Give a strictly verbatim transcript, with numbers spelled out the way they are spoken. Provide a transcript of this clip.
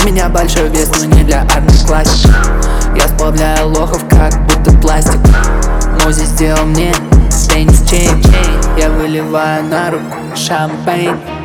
У меня большой вес, но не для армии классик. Я сплавляю лохов, как будто пластик. Мози сделал мне теннис чейн. Я выливаю на руку шампейн.